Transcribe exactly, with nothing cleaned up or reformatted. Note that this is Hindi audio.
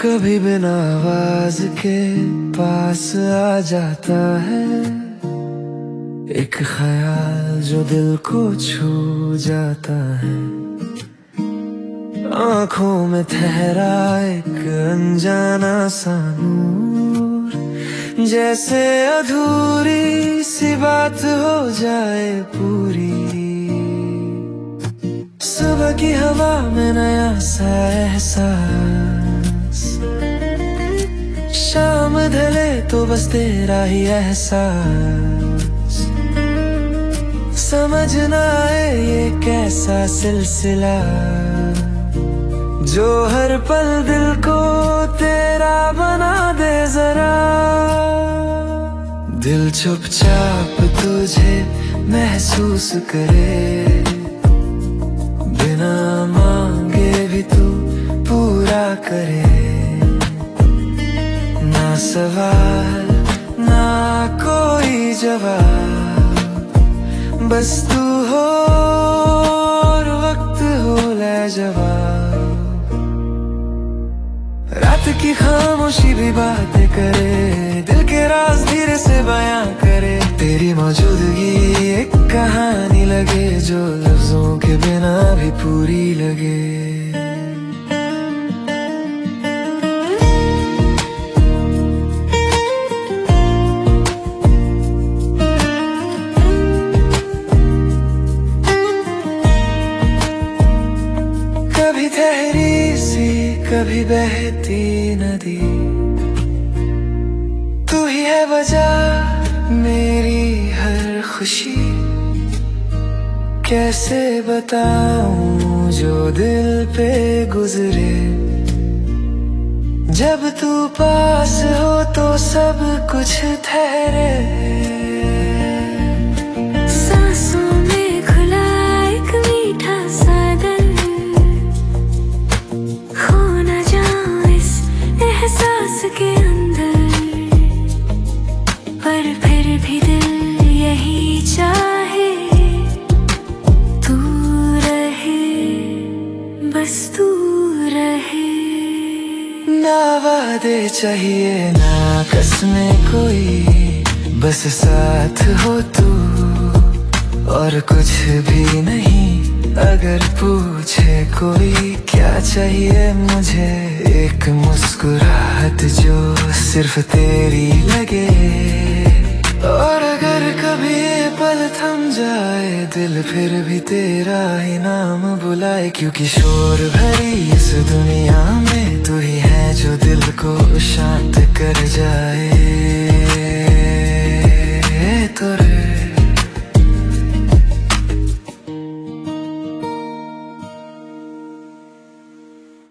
कभी बिना आवाज के पास आ जाता है एक ख्याल जो दिल को छू जाता है। आंखों में ठहरा एक अनजाना सा नूर, जैसे अधूरी सी बात हो जाए पूरी। सुबह की हवा में नया सा एहसास, शाम ढले तो बस तेरा ही एहसास। समझ ना आए ये कैसा सिलसिला, जो हर पल दिल को तेरा बना दे जरा। दिल चुपचाप तुझे महसूस करे, बिना मांगे भी तू पूरा करे। ना सवाल ना कोई जवाब, बस तू हो और वक्त हो लाजवाब। रात की खामोशी भी बातें करे, दिल के राज धीरे से बयां करे। तेरी मौजूदगी एक कहानी लगे, जो लफ्जों के बिना भी पूरी लगे। कभी ठहरी सी कभी बहती नदी, तू ही है वजह मेरी हर खुशी। कैसे बताऊं जो दिल पे गुजरे, जब तू पास हो तो सब कुछ ठहरे। सांसों में खुला एक मीठा सा दिल, खो न जाऊं इस एहसास के अंदर। पर फिर भी दिल यही चाहे, तू रहे बस तू रहे। ना वादे चाहिए ना कसमें कोई, बस साथ हो तू और कुछ भी नहीं। अगर पूछे कोई क्या चाहिए मुझे, एक मुस्कुराहट जो सिर्फ तेरी लगे। और अगर कभी ये पल थम जाए दिल, फिर भी तेरा ही नाम बुलाए। क्योंकि शोर भरी इस दुनिया में तू ही है जो दिल को शांत कर जाए। तो